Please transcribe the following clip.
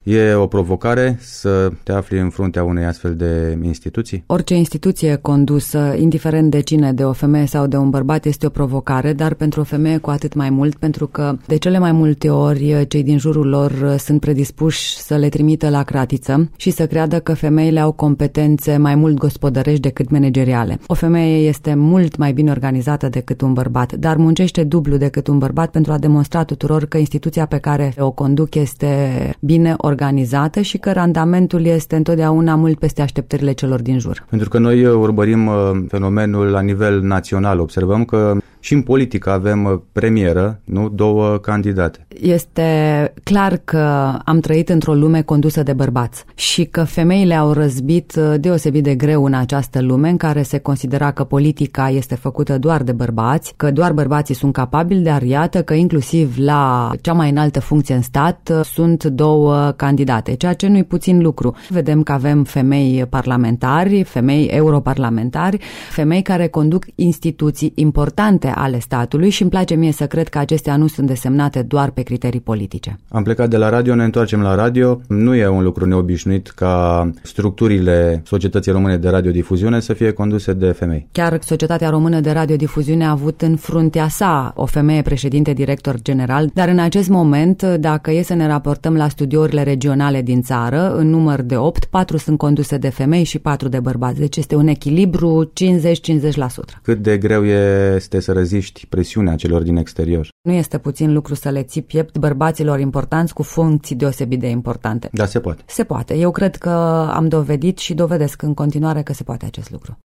E o provocare să te afli în fruntea unei astfel de instituții? Orice instituție condusă, indiferent de cine, de o femeie sau de un bărbat, este o provocare, dar pentru o femeie cu atât mai mult, pentru că de cele mai multe ori cei din jurul lor sunt predispuși să le trimită la cratiță și să creadă că femeile au competențe mai mult gospodărești decât manageriale. O femeie este mult mai bine organizată decât un bărbat, dar muncește dublu decât un bărbat pentru a demonstra tuturor că instituția pe care o conduc este bine organizată și că randamentul este întotdeauna mult peste așteptările celor din jur. Pentru că noi urmărim fenomenul la nivel național. Observăm că și în politică avem premieră, nu? 2 candidate. Este clar că am trăit într-o lume condusă de bărbați și că femeile au răzbit deosebit de greu în această lume în care se considera că politica este făcută doar de bărbați, că doar bărbații sunt capabili, dar iată că inclusiv la cea mai înaltă funcție în stat sunt 2 candidate, ceea ce nu-i puțin lucru. Vedem că avem femei parlamentari, femei europarlamentari, femei care conduc instituții importante ale statului și îmi place mie să cred că acestea nu sunt desemnate doar pe criterii politice. Am plecat de la radio, ne întoarcem la radio. Nu e un lucru neobișnuit ca structurile Societății Române de Radiodifuziune să fie conduse de femei. Chiar Societatea Română de Radiodifuziune a avut în fruntea sa o femeie președinte director general, dar în acest moment, dacă e să ne raportăm la studiourile regionale din țară, în număr de 8, 4 sunt conduse de femei și 4 de bărbați. Deci este un echilibru 50-50%. Cât de greu este să reziști presiunea celor din exterior? Nu este puțin lucru să le ții piept bărbaților importanți cu funcții deosebit de importante. Da, se poate. Se poate. Eu cred că am dovedit și dovedesc în continuare că se poate acest lucru.